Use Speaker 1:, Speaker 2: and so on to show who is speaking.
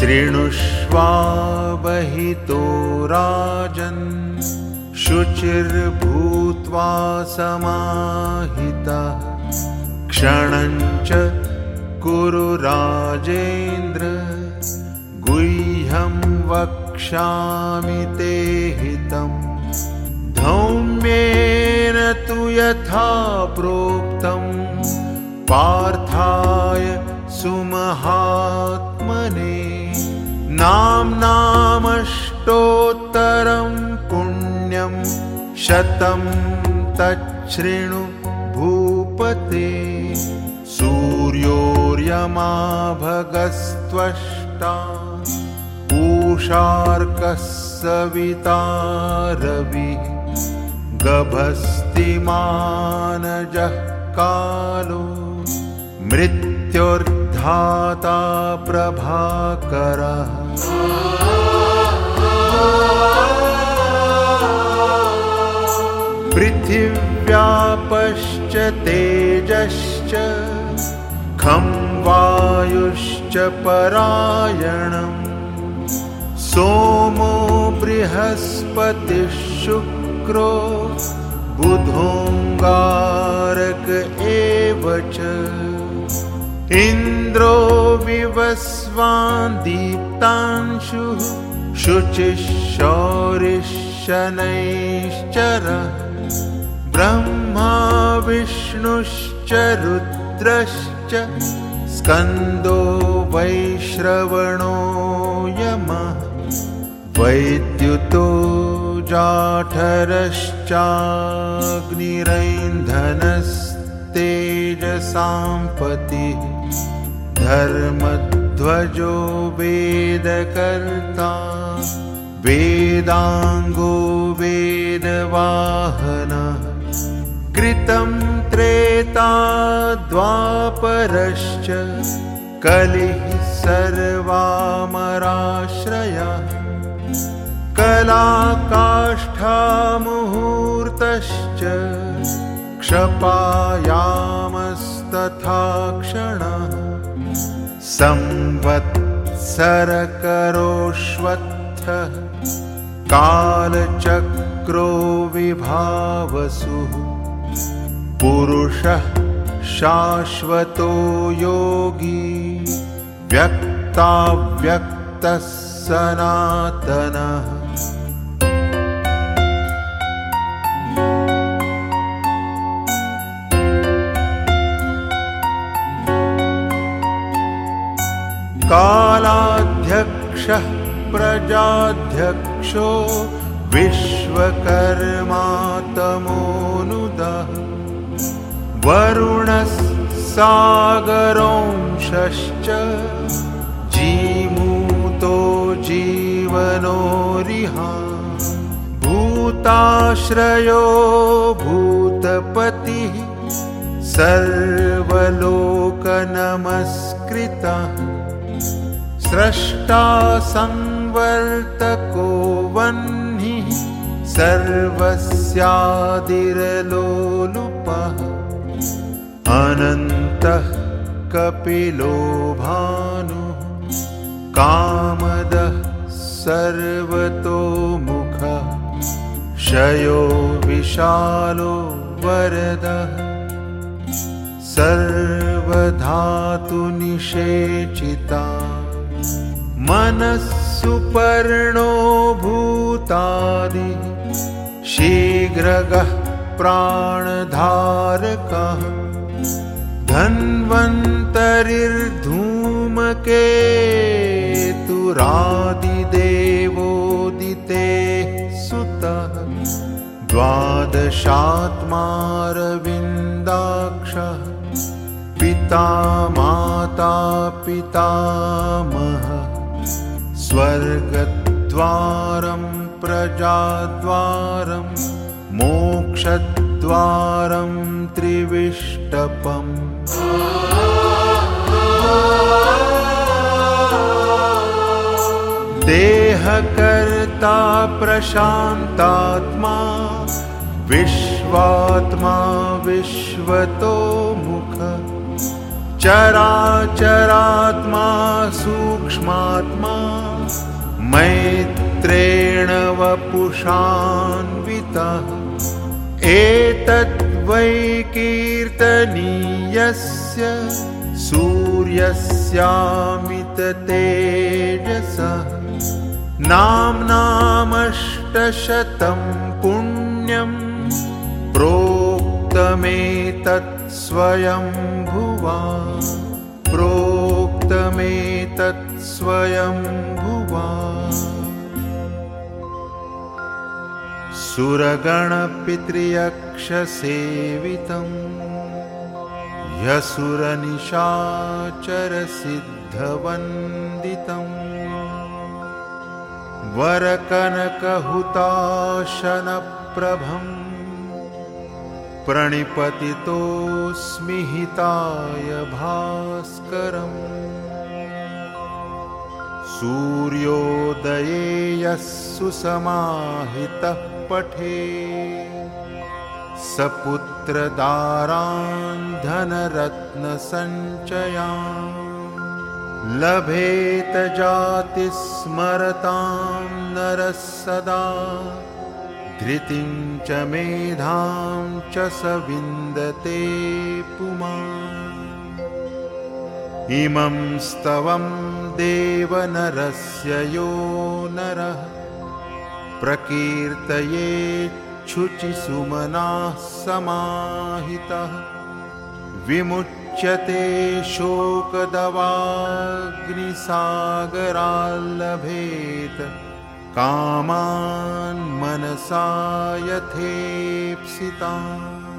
Speaker 1: शृणुष्वावहितो राजन् शुचिर्भूत्वा समाहितः क्षणञ्च कुरु राजेन्द्र गुह्यं वक्ष्यामि ते हितम् धौम्येन तु यथा प्रोक्तं पार्थाय सुमहात्मने नाम्नामष्टोत्तरं पुण्यं शतं तच्छृणु भूपते सूर्योर्यमा भगस्त्वष्टा पूषार्कः सविता रविः गभस्तिमानजः कालो मृत्युर्धाता प्रभाकरः पृथिव्यापश्च तेजश्च खं वायुश्च परायणम् सोमो बृहस्पतिः शुक्रो बुधोऽङ्गारक एव च इन्द्रो विवस्वान् दीप्तांशुः शुचिः शौरिः शनैश्चरः ब्रह्मा विष्णुश्च रुद्रश्च स्कन्दो वैश्रवणो यमः वैद्युतो जाठरश्चाग्निरैन्धनस्तेजसाम्पतिः धर्मध्वजो वेदकर्ता वेदाङ्गो वेदवाहनः कृतं त्रेता द्वापरश्च कलिः सर्वामराश्रयः कलाकाष्ठामुहूर्तश्च क्षपायामस्तथा क्षणः संवत्सरकरोष्वत्थः कालचक्रो विभावसुः पुरुषः शाश्वतो योगी व्यक्ताव्यक्तः सनातनः कालाध्यक्षः प्रजाध्यक्षो विश्वकर्मा तमोनुदः वरुणः सागरोंशश्च जीमूतो जीवनोरिहा भूताश्रयो भूतपतिः सर्वलोकनमस्कृतः स्रष्टा संवर्तको वह्निः सर्वस्यादिरलोलुपः अनन्तः कपिलो भानुः कामदः सर्वतोमुखः क्षयो विशालो वरदः सर्वधातुनिषेचिता मनः सुपर्णो भूतादि शीघ्रगः प्राणधारकः धन्वन्तरिर्धूमकेतुरादिदेवोदितेः सुतः द्वादशात्मारविन्दाक्षः पिता माता पितामहः स्वर्गद्वारं प्रजाद्वारं मोक्षद्वारं त्रिविष्टपम् देहकर्ता प्रशान्तात्मा विश्वात्मा विश्वतो मुख चराचरात्मा सूक्ष्मात्मा मैत्रेण वपुषान्वितः एतद्वै कीर्तनीयस्य सूर्यस्यामिततेजसः नाम्नामष्टशतं पुण्यं प्रोक्तमेतत् स्वयंभुवा प्रोक्तमेतत् स्वयंभुवा सुरगणपितृयक्षसेवितं ह्यसुरनिशाचरसिद्धवन्दितं वरकनकहुताशनप्रभं प्रणिपतितोऽस्मि हिताय भास्करम् सूर्योदये यः सुसमाहितः पठे स पुत्रदारान् धनरत्नसञ्चयान् लभेत जातिस्मरतां नरः सदा धृतिं च मेधां च स विन्दते पुमान् इमं स्तवं देवनरस्य यो नरः प्रकीर्तयेच्छुचिसुमनाः समाहितः विमुच्यते शोकदवाग्निसागराल्लभेत कामान् मनसा यथेप्सितान्